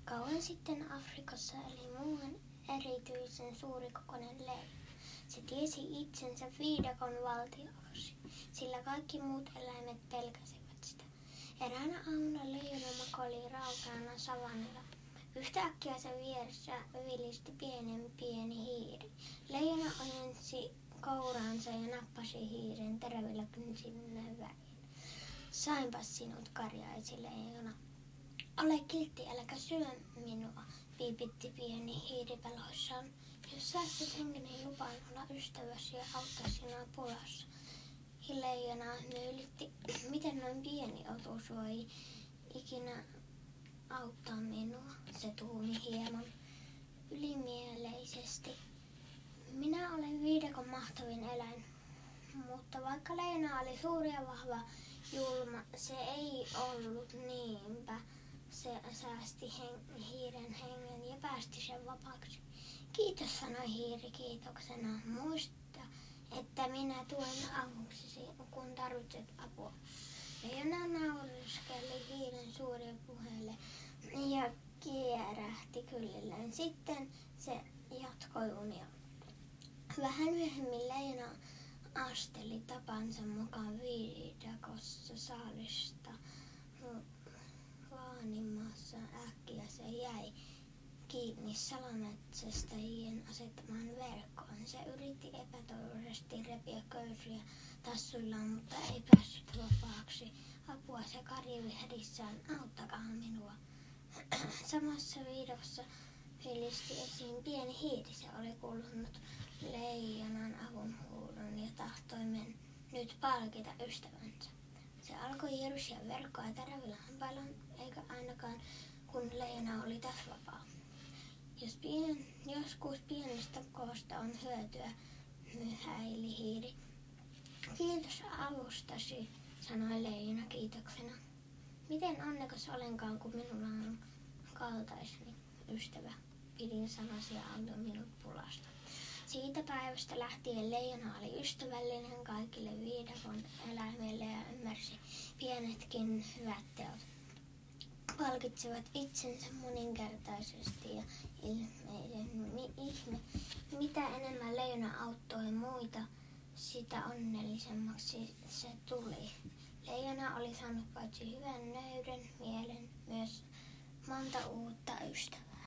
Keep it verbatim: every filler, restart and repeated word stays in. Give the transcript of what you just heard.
Kauan sitten Afrikassa eli muuan erityisen suurikokoinen leena. Se tiesi itsensä viidakon valtioksi, sillä kaikki muut eläimet pelkäsivät sitä. Eräänä aamuna leijona makoili raukeana savannilla. Yhtäkkiä sen vieressä vilisti pienen pieni hiiri. Leijona ojensi kouraansa ja nappasi hiiren terävillä kynsillä väliin. Sainpas sinut, karjaisi leijona. Ole kiltti, äläkä syö minua, piipitti pieni hiiri peloissaan. Jos säästät henkeni, lupaan olla ystäväsi ja auttaa sinua pulassa. Leijona nöylitti, miten noin pieni otus voi ikinä auttaa minua, se tuumi hieman ylimieleisesti. Minä olen viidakon mahtavin eläin, mutta vaikka leijona oli suuri ja vahva julma, se ei ollut niinpä. Se säästi hen- hiiren hengen ja päästi sen vapaaksi. Kiitos, sanoi hiiri kiitoksena. Muista, että minä tuen avuksesi, kun tarvitset apua. Leijona naureskeli hiiren suurelle puheelle ja kierähti kyllilleen. Sitten se jatkoi unia. Vähän myöhemmin leijona asteli tapansa mukaan viidakossa saalista vaanimassa. Äkkiä se jäi kiinni salametsästäjien asettamaan verkkoon. Se yritti epätoivoisesti repiä köysiä tassuillaan, mutta ei päässyt vapaaksi. Apua, se karjuili hädissään, auttakaa minua. Samassa viidakossa vilisti esiin pieni hiiri. Se oli kuulunut leijonan avunhuudon ja tahtoi men nyt palkita ystävänsä. Se alkoi jyrsiä verkkoa terävillä hampailla, eikä ainakaan kun leijona oli tässä vapaa. Jos pien, joskus pienestä koosta on hyötyä, myhäili hiiri. Kiitos avustasi, sanoi leijona kiitoksena. Miten onnekas olenkaan, kun minulla on kaltaiseni ystävä. Pidin sanasi ja antoi minut pulasta. Siitä päivästä lähtien leijona oli ystävällinen kaikille viidakon eläimille ja ymmärsi pienetkin hyvät teot. Palkitsivat itsensä moninkertaisesti ja ilmeiden mi- ihme. Mitä enemmän leijona auttoi muita, sitä onnellisemmaksi se tuli. Leijona oli saanut paitsi hyvän nöyden mielen myös monta uutta ystävää.